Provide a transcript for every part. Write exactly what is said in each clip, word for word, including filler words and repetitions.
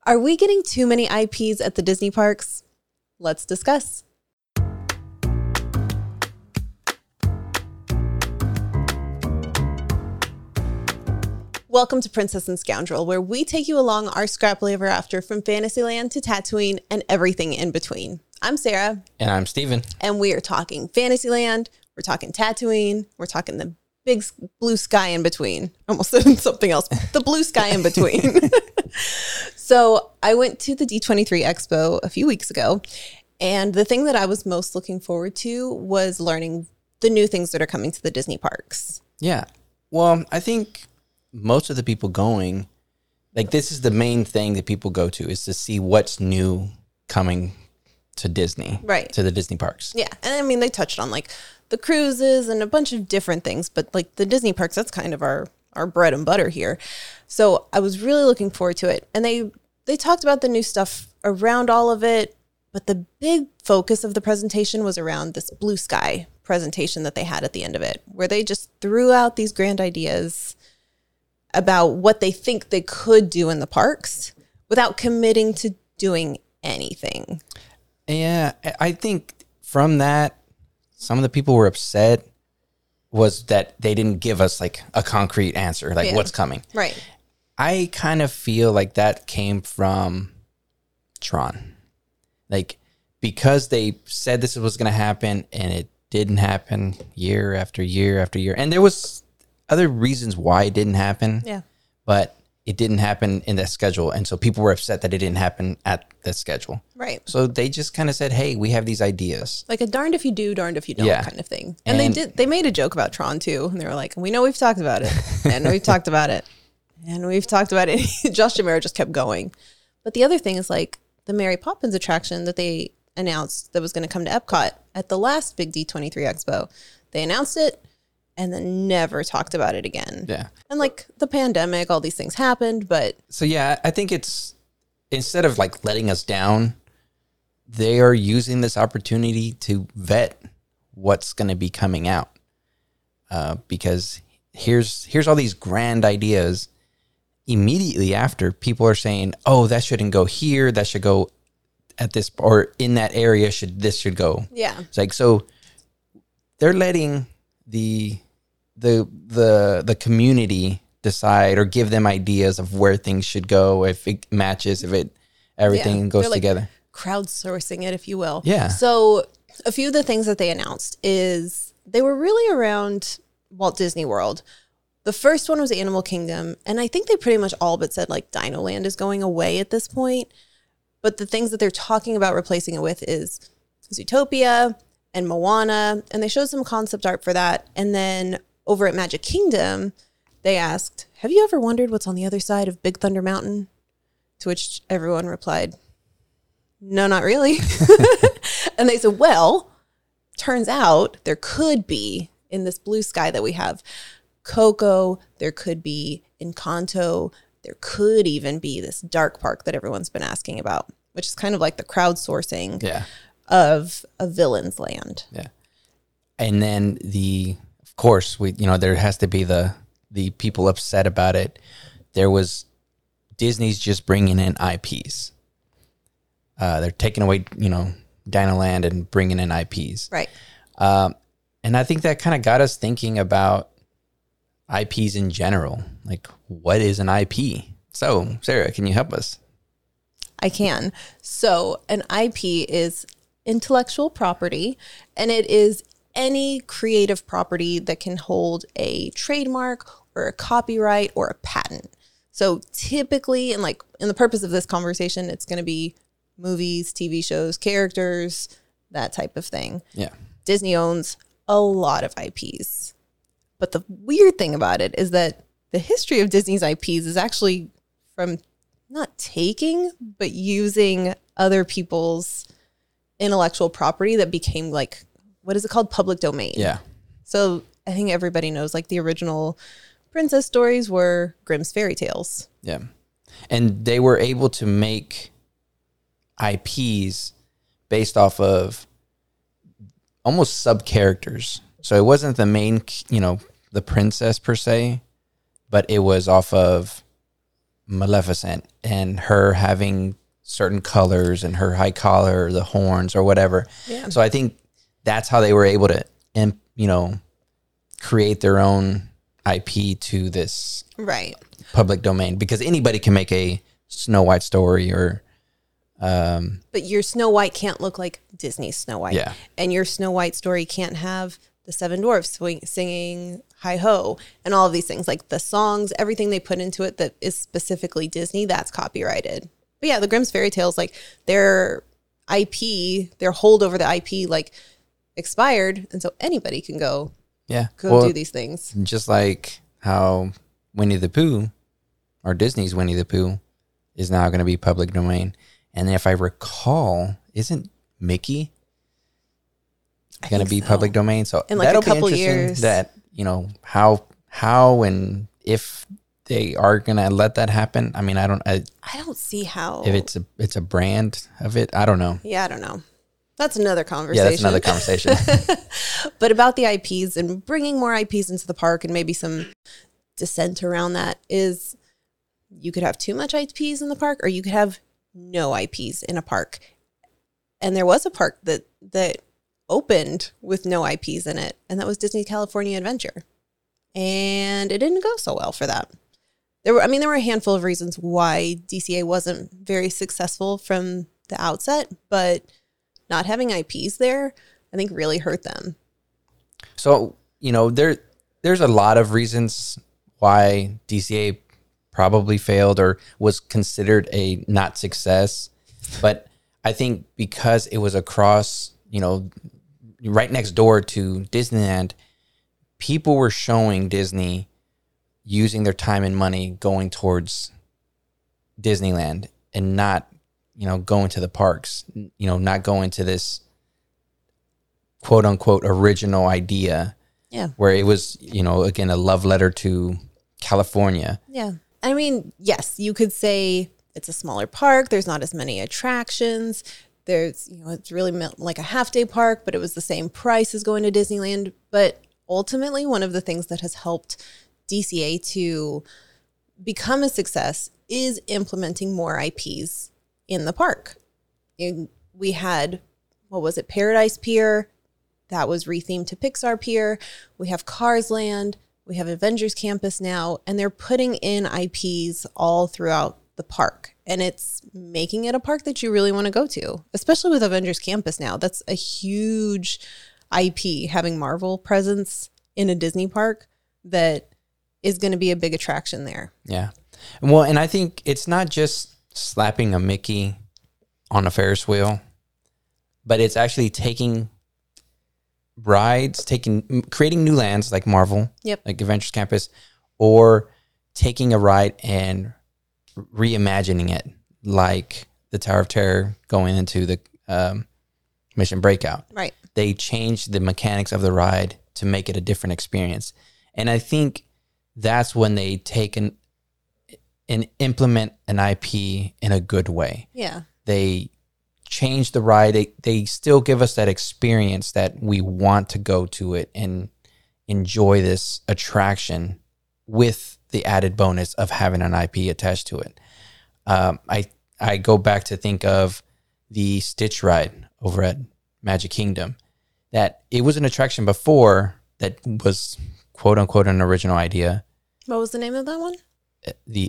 Are we getting too many I Ps at the Disney parks? Let's discuss. Welcome to Princess and Scoundrel, where we take you along our scrappily ever after from Fantasyland to Tatooine and everything in between. I'm Sarah. And I'm Steven. And we are talking Fantasyland, we're talking Tatooine, we're talking the big blue sky in between. Almost said something else. The blue sky in between. So I went to the D twenty-three Expo a few weeks ago, and the thing that I was most looking forward to was learning the new things that are coming to the Disney parks. Yeah. Well, I think most of the people going, like this is the main thing that people go to, is to see what's new coming to Disney. Right. To the Disney parks. Yeah. And I mean, they touched on like the cruises and a bunch of different things, but like the Disney parks, that's kind of our, our bread and butter here. So I was really looking forward to it. And they, they talked about the new stuff around all of it, but the big focus of the presentation was around this blue sky presentation that they had at the end of it, where they just threw out these grand ideas about what they think they could do in the parks without committing to doing anything. Yeah, I think from that, some of the people were upset was that they didn't give us like a concrete answer, like Yeah. what's coming. Right. I kind of feel like that came from Tron. Like, because they said this was going to happen and it didn't happen year after year after year. And there was other reasons why it didn't happen. Yeah. But it didn't happen in that schedule. And so people were upset that it didn't happen at that schedule. Right. So they just kind of said, hey, we have these ideas. Like a darned if you do, darned if you don't Yeah. kind of thing. And, And- they did, they made a joke about Tron too. And they were like, we know we've talked about it. And we've talked about it. And we've talked about it. Josh D'Amaro just kept going. But the other thing is like the Mary Poppins attraction that they announced that was going to come to Epcot at the last big D twenty-three Expo. They announced it and then never talked about it again. Yeah. And like the pandemic, all these things happened, but So yeah, I think it's, instead of like letting us down, they are using this opportunity to vet what's going to be coming out. Uh, because here's here's all these grand ideas. Immediately after, people are saying, "Oh, that shouldn't go here. That should go at this, or in that area. Should this should go?" yeah. It's like, so they're letting the the the the community decide or give them ideas of where things should go, if it matches, if it everything Yeah, goes they're like together. crowdsourcing it, if you will. Yeah. So a few of the things that they announced is they were really around Walt Disney World. The first one was Animal Kingdom, and I think they pretty much all but said like Dino Land is going away at this point. But the things that they're talking about replacing it with is Zootopia and Moana, and they showed some concept art for that. And then over at Magic Kingdom, they asked, have you ever wondered what's on the other side of Big Thunder Mountain? To which everyone replied, no, not really. And they said, well, turns out there could be in this blue sky that we have Coco, there could be Encanto, there could even be this dark park that everyone's been asking about, which is kind of like the crowdsourcing Yeah. of a villain's land. Yeah. And then the, of course, we, you know, there has to be the, the people upset about it. There was Disney's just bringing in I Ps. Uh, they're taking away, you know, Dino Land and bringing in I Ps. Right. Um, and I think that kind of got us thinking about I Ps in general. Like, what is an I P? So, Sarah, can you help us? I can. So an I P is intellectual property, and it is any creative property that can hold a trademark or a copyright or a patent. So typically, and like in the purpose of this conversation, it's going to be movies, T V shows, characters, that type of thing. Yeah. Disney owns a lot of I Ps. But the weird thing about it is that the history of Disney's I Ps is actually from not taking, but using other people's intellectual property that became like, what is it called? Public domain. Yeah. So I think everybody knows like the original princess stories were Grimm's fairy tales. Yeah. And they were able to make I Ps based off of almost sub characters. So it wasn't the main, you know, the princess per se, but it was off of Maleficent and her having certain colors and her high collar, the horns or whatever. Yeah. So I think that's how they were able to, you know, create their own I P to this right public domain, because anybody can make a Snow White story or um but your Snow White can't look like Disney's Snow White. Yeah. And your Snow White story can't have the seven dwarfs swing, singing hi ho and all of these things, like the songs, everything they put into it that is specifically Disney, that's copyrighted. But yeah, the Grimm's fairy tales, like their I P, their hold over the I P like expired, and so anybody can go yeah go well, do these things. just like how Winnie the Pooh, or Disney's Winnie the Pooh, is now going to be public domain. And if I recall, isn't Mickey going to be so. public domain? So In like that'll a couple be interesting. years. That, you know, how how and if they are going to let that happen. I mean, I don't. I, I don't see how. if it's a it's a brand of it, I don't know. Yeah, I don't know. That's another conversation. Yeah, that's another conversation. But about the I Ps and bringing more I Ps into the park and maybe some dissent around that is you could have too much I Ps in the park or you could have no I Ps in a park. And there was a park that that opened with no I Ps in it, and that was Disney California Adventure. And it didn't go so well for that. There were, I mean, there were a handful of reasons why D C A wasn't very successful from the outset, but not having I Ps there, I think really hurt them. So, you know, there there's a lot of reasons why D C A probably failed or was considered a not success. But I think because it was across, you know, right next door to Disneyland, people were showing Disney using their time and money going towards Disneyland and not, you know, going to the parks, you know, not going to this quote unquote original idea. Yeah. Where it was, you know, again, a love letter to California. Yeah. I mean, yes, you could say it's a smaller park. There's not as many attractions. There's, you know, it's really like a half day park, but it was the same price as going to Disneyland. But ultimately, one of the things that has helped D C A to become a success is implementing more I Ps in the park. And we had, what was it, Paradise Pier, that was rethemed to Pixar Pier. We have Cars Land. We have Avengers Campus now, and they're putting in I Ps all throughout the park. And it's making it a park that you really want to go to, especially with Avengers Campus now. That's a huge I P, having Marvel presence in a Disney park that is going to be a big attraction there. Yeah. Well, and I think it's not just slapping a Mickey on a Ferris wheel, but it's actually taking rides, taking creating new lands like Marvel, yep, like Adventures Campus, or taking a ride and reimagining it, like the Tower of Terror going into the um, Mission Breakout. Right. They changed the mechanics of the ride to make it a different experience, and I think that's when they take an and implement an I P in a good way. Yeah. They change the ride. They, they still give us that experience that we want to go to it and enjoy this attraction with the added bonus of having an I P attached to it. Um, I I go back to think of the Stitch ride over at Magic Kingdom, that it was an attraction before that was quote unquote an original idea. What was the name of that one? The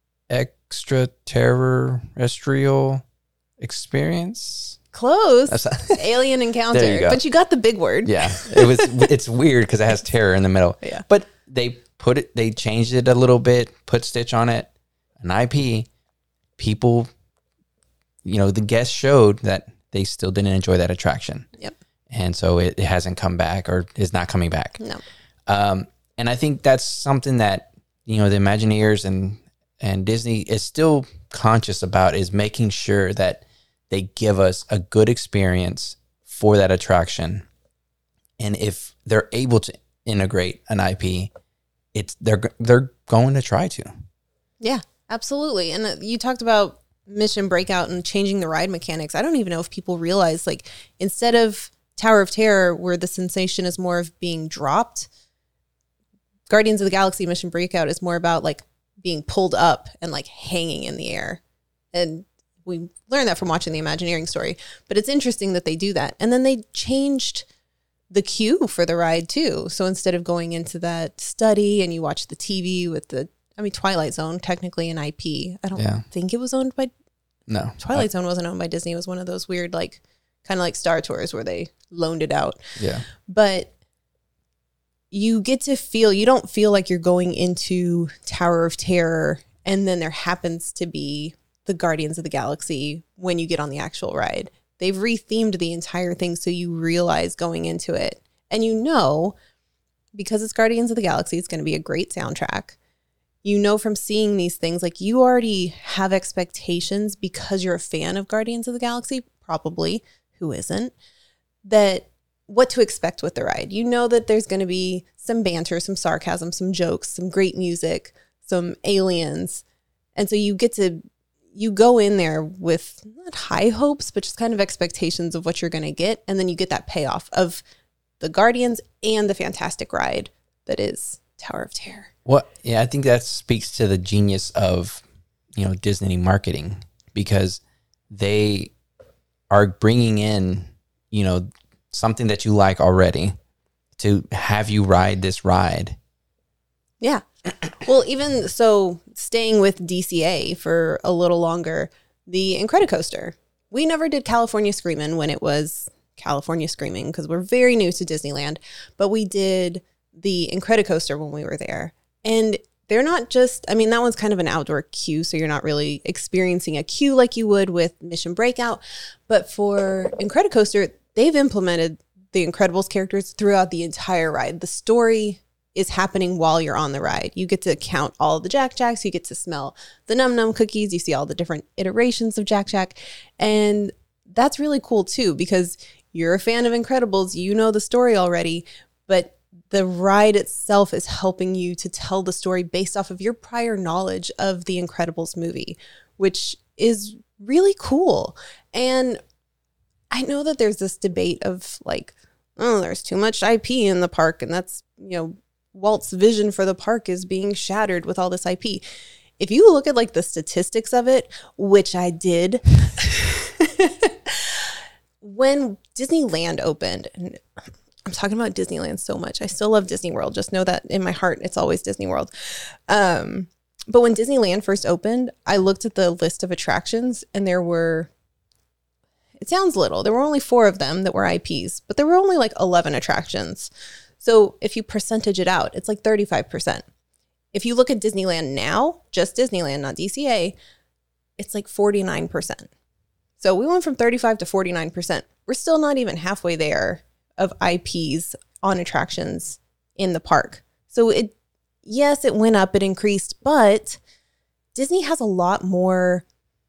Extraterrestrial Experience. Close. Alien Encounter. There you go. But you got the big word. Yeah, it was. It's weird because it has terror in the middle. Yeah. But they put it. They changed it a little bit. Put Stitch on it. An I P. People, you know, the guests showed that they still didn't enjoy that attraction. Yep. And so it, it hasn't come back, or is not coming back. No. Um, and I think that's something that, you know, the Imagineers and and Disney is still conscious about, is making sure that they give us a good experience for that attraction. And if they're able to integrate an I P, it's they're they're going to try to. Yeah, absolutely. And uh, you talked about Mission Breakout and changing the ride mechanics. I don't even know if people realize, like, instead of Tower of Terror, where the sensation is more of being dropped, Guardians of the Galaxy Mission Breakout is more about like being pulled up and like hanging in the air. And we learned that from watching the Imagineering story. But it's interesting that they do that. And then they changed the queue for the ride too. So instead of going into that study and you watch the T V with the, I mean, Twilight Zone, technically an I P. I don't yeah. think it was owned by, no. Twilight I, Zone wasn't owned by Disney. It was one of those weird, like, kind of like Star Tours where they loaned it out. Yeah. But you get to feel, you don't feel like you're going into Tower of Terror and then there happens to be the Guardians of the Galaxy when you get on the actual ride. They've rethemed the entire thing so you realize going into it. And you know, because it's Guardians of the Galaxy, it's going to be a great soundtrack. You know from seeing these things, like you already have expectations because you're a fan of Guardians of the Galaxy, probably, who isn't, that what to expect with the ride. You know that there's going to be some banter, some sarcasm, some jokes, some great music, some aliens. And so you get to, you go in there with not high hopes, but just kind of expectations of what you're going to get. And then you get that payoff of the Guardians and the fantastic ride that is Tower of Terror. Well, yeah, I think that speaks to the genius of, you know, Disney marketing, because they are bringing in, you know, something that you like already to have you ride this ride. Yeah. Well, even so, staying with D C A for a little longer, the Incredicoaster. We never did California Screamin' when it was California Screaming because we're very new to Disneyland, but we did the Incredicoaster when we were there. And they're not just, I mean, that one's kind of an outdoor queue, so you're not really experiencing a queue like you would with Mission Breakout. But for Incredicoaster, they've implemented the Incredibles characters throughout the entire ride. The story is happening while you're on the ride. You get to count all the Jack Jacks. You get to smell the Num Num cookies. You see all the different iterations of Jack Jack. And that's really cool too, because you're a fan of Incredibles. You know the story already, but the ride itself is helping you to tell the story based off of your prior knowledge of the Incredibles movie, which is really cool. And I know that there's this debate of like, oh, there's too much I P in the park, and that's, you know, Walt's vision for the park is being shattered with all this I P. If you look at like the statistics of it, which I did, when Disneyland opened, and I'm talking about Disneyland so much. I still love Disney World. Just know that in my heart, it's always Disney World. Um, but when Disneyland first opened, I looked at the list of attractions and there were, it sounds little, there were only four of them that were I Ps, but there were only like eleven attractions. So if you percentage it out, it's like thirty-five percent. If you look at Disneyland now, just Disneyland, not D C A, it's like forty-nine percent. So we went from thirty-five to forty-nine percent. We're still not even halfway there of I Ps on attractions in the park. So it, yes, it went up, it increased, but Disney has a lot more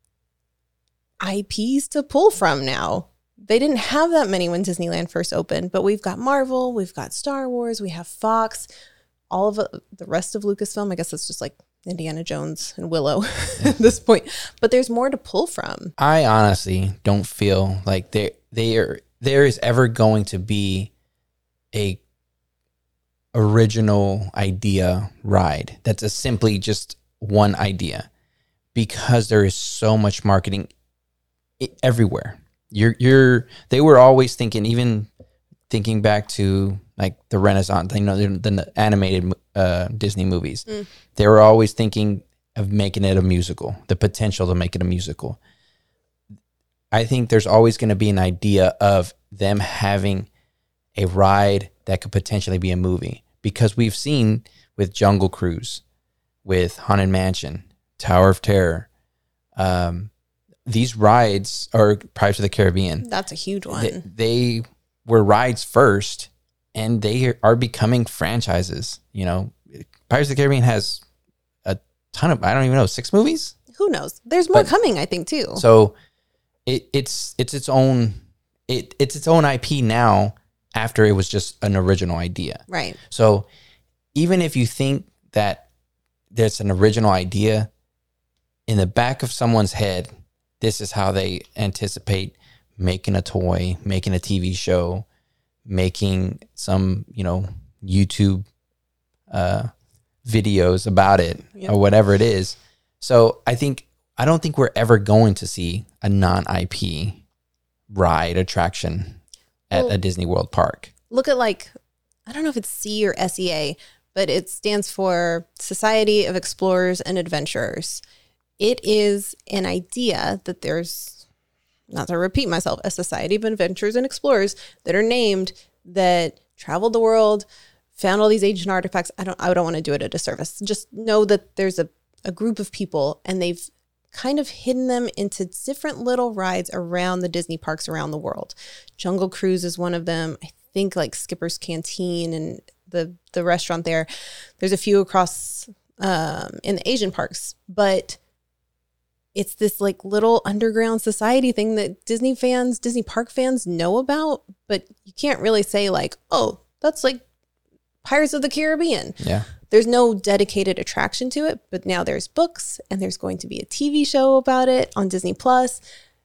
I Ps to pull from now. They didn't have that many when Disneyland first opened, but we've got Marvel, we've got Star Wars, we have Fox, all of the rest of Lucasfilm. I guess it's just like Indiana Jones and Willow at this point, but there's more to pull from. I honestly don't feel like there there there is ever going to be a original idea ride that's a simply just one idea, because there is so much marketing everywhere. You're you're they were always thinking, even thinking back to like the Renaissance, you know, the, the animated uh, Disney movies. Mm. They were always thinking of making it a musical, the potential to make it a musical. I think there's always going to be an idea of them having a ride that could potentially be a movie, because we've seen with Jungle Cruise, with Haunted Mansion, Tower of Terror, um, these rides are Pirates of the Caribbean. That's a huge one. They, they were rides first, and they are becoming franchises. You know, Pirates of the Caribbean has a ton of, I don't even know, six movies? Who knows? There's more but, coming, I think, too. So it, it's it's its own it it's its own I P now, after it was just an original idea. Right. So even if you think that there's an original idea, in the back of someone's head, this is how they anticipate making a toy, making a T V show, making some, you know, YouTube uh, videos about it Yep. or whatever it is. So I think, I don't think we're ever going to see a non-I P ride attraction at Well, a Disney World park. Look at like, I don't know if it's C or S E A, but it stands for Society of Explorers and Adventurers. It is an idea that there's, not to repeat myself, a society of adventurers and explorers that are named that traveled the world, found all these ancient artifacts. I don't I don't want to do it a disservice. Just know that there's a, a group of people and they've kind of hidden them into different little rides around the Disney parks around the world. Jungle Cruise is one of them. I think like Skipper's Canteen and the the restaurant there. There's a few across um, in the Asian parks, but it's this like little underground society thing that Disney fans, Disney park fans know about, but you can't really say like, oh, that's like Pirates of the Caribbean. Yeah. There's no dedicated attraction to it, but now there's books and there's going to be a T V show about it on Disney Plus.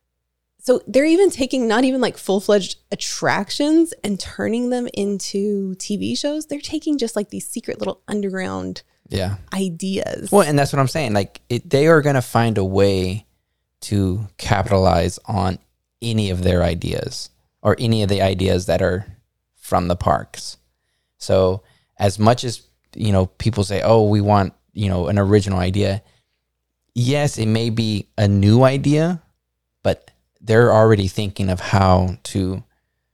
So they're even taking not even like full-fledged attractions and turning them into T V shows. They're taking just like these secret little underground Yeah. ideas. Well, and that's what I'm saying. Like, it, they are going to find a way to capitalize on any of their ideas or any of the ideas that are from the parks. So as much as, you know, people say, oh, we want, you know, an original idea. Yes, it may be a new idea, but they're already thinking of how to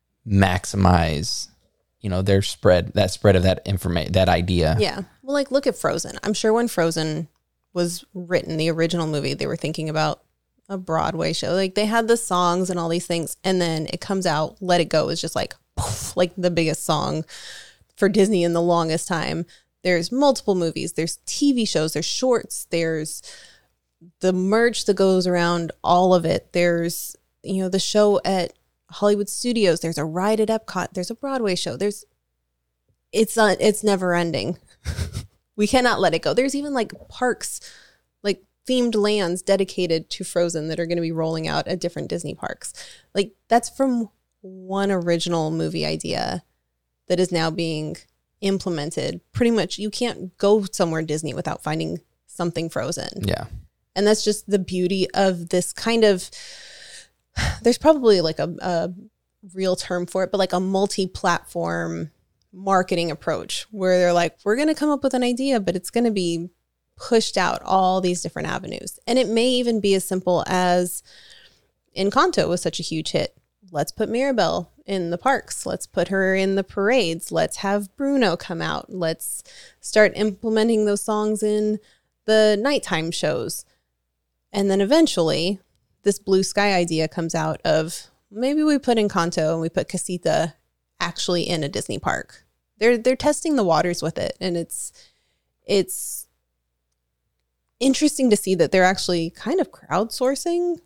maximize, you know, their spread, that spread of that information, that idea. Yeah. Well, like look at Frozen. I'm sure when Frozen was written, the original movie, they were thinking about a Broadway show. Like they had the songs and all these things. And then it comes out, Let It Go is just like, poof, like the biggest song for Disney in the longest time. There's multiple movies. There's T V shows. There's shorts. There's the merch that goes around all of it. There's, you know, the show at Hollywood Studios. There's a ride at Epcot. There's a Broadway show. There's, it's uh, it's never ending. We cannot let it go. There's even like parks, like themed lands dedicated to Frozen that are going to be rolling out at different Disney parks. Like that's from one original movie idea that is now being implemented. Pretty much you can't go somewhere Disney without finding something Frozen. Yeah. And that's just the beauty of this kind of, there's probably like a, a real term for it, but like a multi-platform marketing approach where they're like, we're going to come up with an idea, but it's going to be pushed out all these different avenues. And it may even be as simple as Encanto was such a huge hit. Let's put Mirabelle in the parks. Let's put her in the parades. Let's have Bruno come out. Let's start implementing those songs in the nighttime shows. And then eventually this blue sky idea comes out of maybe we put Encanto and we put Casita actually in a Disney park. They're they're testing the waters with it, and it's it's interesting to see that they're actually kind of crowdsourcing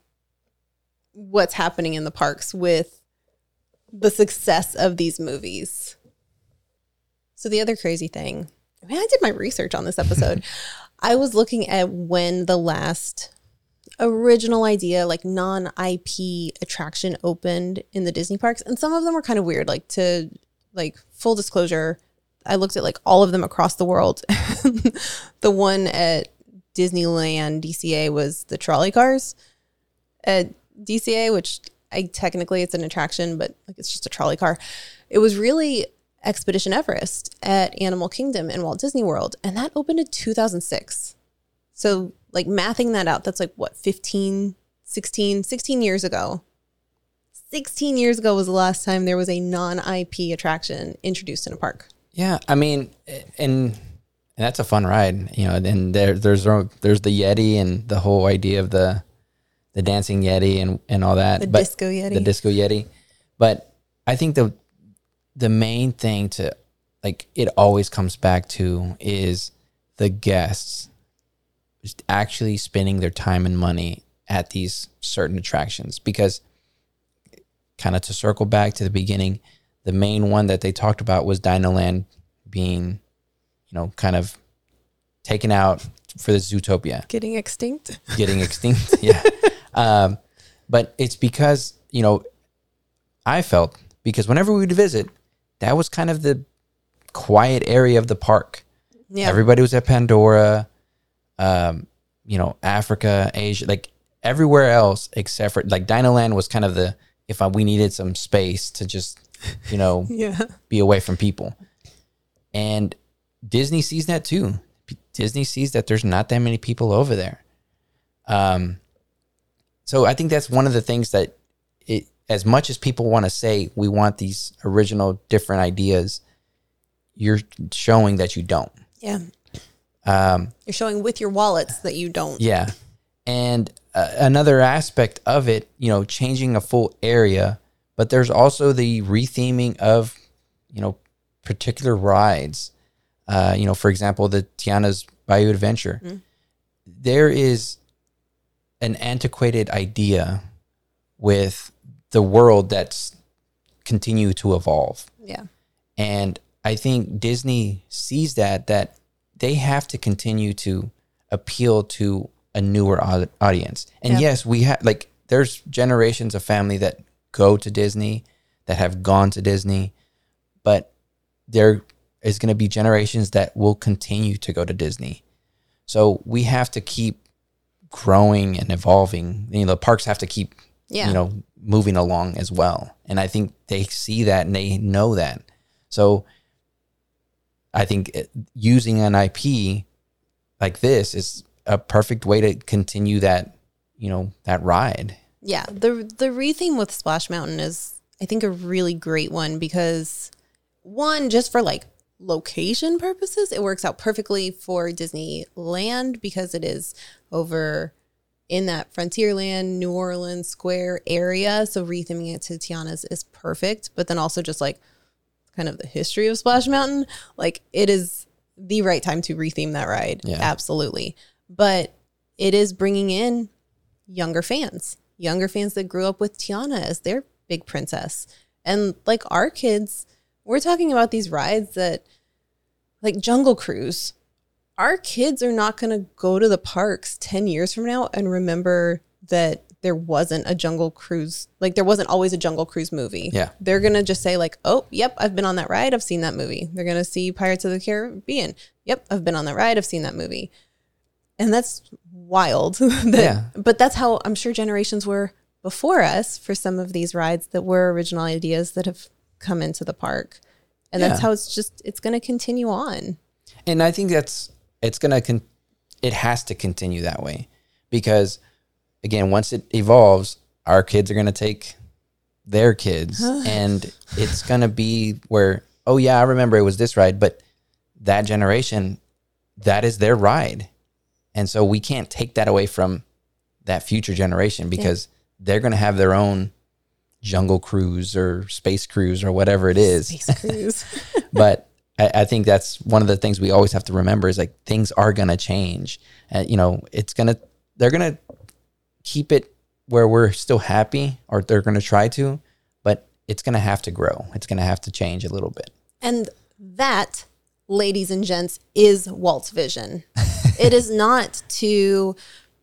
what's happening in the parks with the success of these movies. So the other crazy thing, I mean, I did my research on this episode. I was looking at when the last original idea, like non-I P attraction opened in the Disney parks. And some of them were kind of weird, like to like full disclosure, I looked at like all of them across the world. The one at Disneyland D C A was the trolley cars at D C A, which I technically it's an attraction, but like it's just a trolley car. It was really Expedition Everest at Animal Kingdom in Walt Disney World. And that opened in two thousand six. So like mathing that out, that's like what, fifteen, sixteen, sixteen years ago. sixteen years ago was the last time there was a non-I P attraction introduced in a park. Yeah, I mean, and, and that's a fun ride, you know. And there, there's there's the Yeti and the whole idea of the the dancing Yeti and, and all that. The but disco Yeti. The disco Yeti. But I think the the main thing to like it always comes back to is the guests just actually spending their time and money at these certain attractions, because kind of to circle back to the beginning, the main one that they talked about was Dinoland being, you know, kind of taken out for the Zootopia. Getting extinct. Getting extinct, yeah. Um, but it's because, you know, I felt, because whenever we would visit, that was kind of the quiet area of the park. Yeah. Everybody was at Pandora, um, you know, Africa, Asia, like everywhere else except for like Dinoland was kind of the, if I, we needed some space to just, you know, yeah. be away from people. And Disney sees that too. P- Disney sees that there's not that many people over there. Um, so I think that's one of the things that it, as much as people want to say, we want these original different ideas, you're showing that you don't. Yeah. Um, You're showing with your wallets that you don't. yeah. And uh, another aspect of it, you know, changing a full area, but there's also the retheming of, you know, particular rides. Uh, you know, for example, the Tiana's Bayou Adventure. Mm. There is an antiquated idea with the world that's continue to evolve. Yeah. And I think Disney sees that, that they have to continue to appeal to a newer audience. And yep. yes, we have, like, there's generations of family that go to Disney, that have gone to Disney, but there is going to be generations that will continue to go to Disney. So we have to keep growing and evolving. You know, the parks have to keep, yeah. you know, moving along as well. And I think they see that and they know that. So I think it, using an I P like this is a perfect way to continue that, you know, that ride. Yeah. The, the retheme with Splash Mountain is, I think, a really great one because, one, just for like location purposes, it works out perfectly for Disneyland because it is over in that Frontierland, New Orleans Square area. So retheming it to Tiana's is perfect. But then also just like kind of the history of Splash Mountain, like it is the right time to retheme that ride. Yeah. Absolutely. But it is bringing in younger fans, younger fans that grew up with Tiana as their big princess. And like our kids, we're talking about these rides that, like Jungle Cruise, our kids are not going to go to the parks ten years from now and remember that there wasn't a Jungle Cruise, like there wasn't always a Jungle Cruise movie. Yeah. They're going to just say like, oh, yep, I've been on that ride. I've seen that movie. They're going to see Pirates of the Caribbean. Yep, I've been on that ride. I've seen that movie. And that's wild. that, yeah. But that's how I'm sure generations were before us for some of these rides that were original ideas that have come into the park. And yeah. that's how it's just, it's going to continue on. And I think that's, it's going to, con- it has to continue that way because, again, once it evolves, our kids are going to take their kids and it's going to be where, oh yeah, I remember it was this ride, but that generation, that is their ride. And so we can't take that away from that future generation because yeah. they're going to have their own Jungle Cruise or Space Cruise or whatever it is. Space Cruise. But I, I think that's one of the things we always have to remember is like things are going to change. Uh, you know, it's going to, they're going to keep it where we're still happy or they're going to try to, but it's going to have to grow. It's going to have to change a little bit. And that, ladies and gents, is Walt's vision. It is not to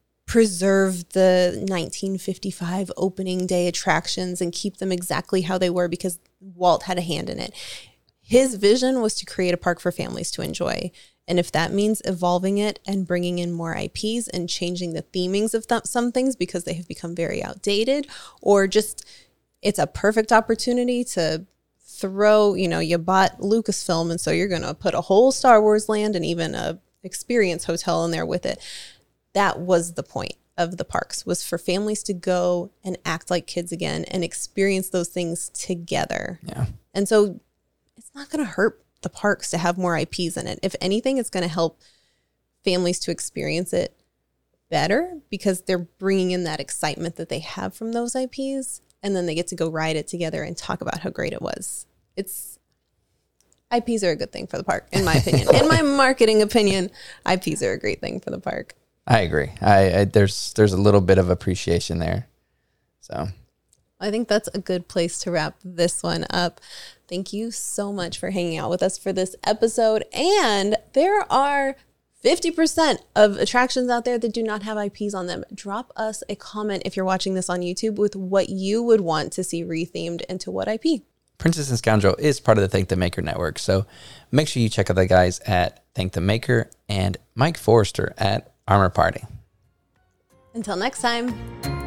preserve the nineteen fifty-five opening day attractions and keep them exactly how they were because Walt had a hand in it. His vision was to create a park for families to enjoy. And if that means evolving it and bringing in more I Ps and changing the themings of th- some things because they have become very outdated, or just it's a perfect opportunity to throw, you know, you bought Lucasfilm and so you're going to put a whole Star Wars land and even a experience hotel in there with it. That was the point of the parks, was for families to go and act like kids again and experience those things together. Yeah. And so it's not going to hurt the parks to have more I Ps in it. If anything, it's going to help families to experience it better because they're bringing in that excitement that they have from those I Ps. And then they get to go ride it together and talk about how great it was. It's I Ps are a good thing for the park, in my opinion. In my marketing opinion, I Ps are a great thing for the park. I agree. I, I there's there's a little bit of appreciation there. So I think that's a good place to wrap this one up. Thank you so much for hanging out with us for this episode. And there are fifty percent of attractions out there that do not have I Ps on them. Drop us a comment if you're watching this on YouTube with what you would want to see rethemed into what I P. Princess and Scoundrel is part of the Thank the Maker network. So make sure you check out the guys at Thank the Maker and Mike Forrester at Armor Party. Until next time.